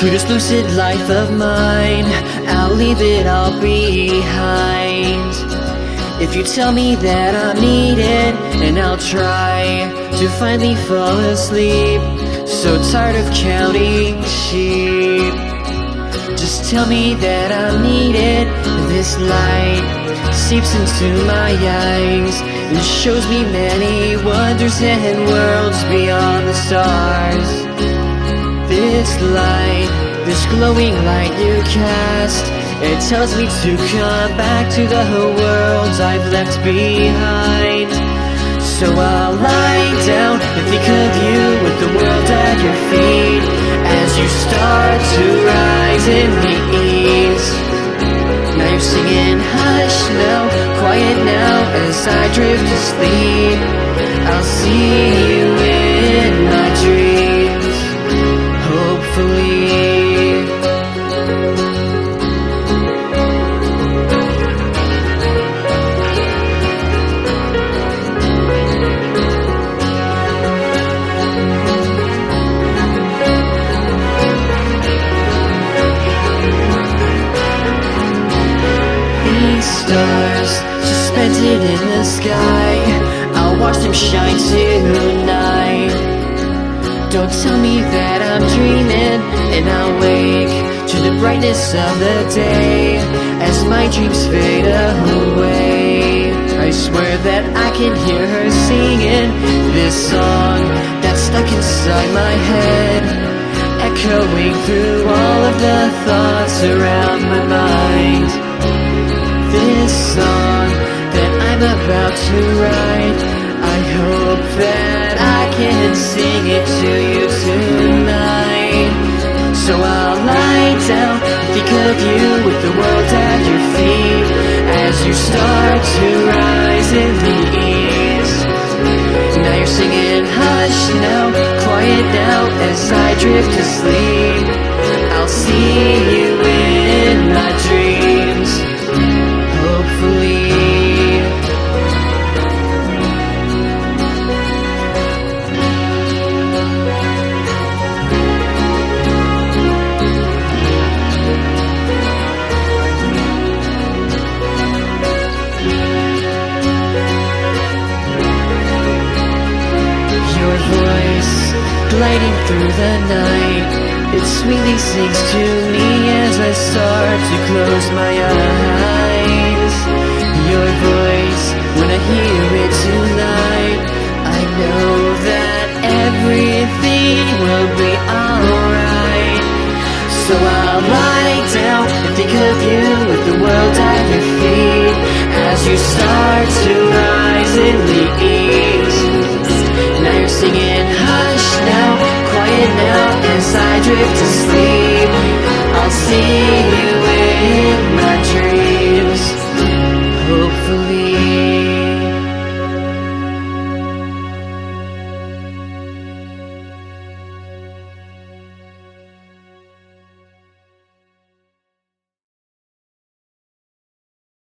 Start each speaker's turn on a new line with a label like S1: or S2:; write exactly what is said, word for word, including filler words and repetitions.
S1: To this lucid life of mine, I'll leave it all behind. If you tell me that I'm needed, and I'll try to finally fall asleep. So tired of counting sheep. Just tell me that I'm needed. This light seeps into my eyes and shows me many wonders and worlds beyond the stars. This light, this glowing light you cast, it tells me to come back to the worlds I've left behind. So I'll lie down and think of you with the world at your feet, as you start to rise in the east. Now you're singing hush now, quiet now, as I drift to sleep. I'll see you in my dreams, hopefully. Stars suspended in the sky, I'll watch them shine tonight. Don't tell me that I'm dreaming, and I'll wake to the brightness of the day as my dreams fade away. I swear that I can hear her singing this song that's stuck inside my head, echoing through all of the thoughts around my mind. This song that I'm about to write, I hope that I can sing it to you tonight. So I'll lie down, think of you with the world at your feet, as you start to rise in the east. Now you're singing hush now, quiet now, as I drift to sleep. I'll see you in my dreams, hopefully. Your voice gliding through the night, it sweetly sings to me as I start to close my eyes. Your voice, when I hear it tonight, I know that everything will be alright. So I'll lie down and think of you with the world at your feet, as you start to rise in the east. Now you're singing hush now, quiet now, as I drift to sleep.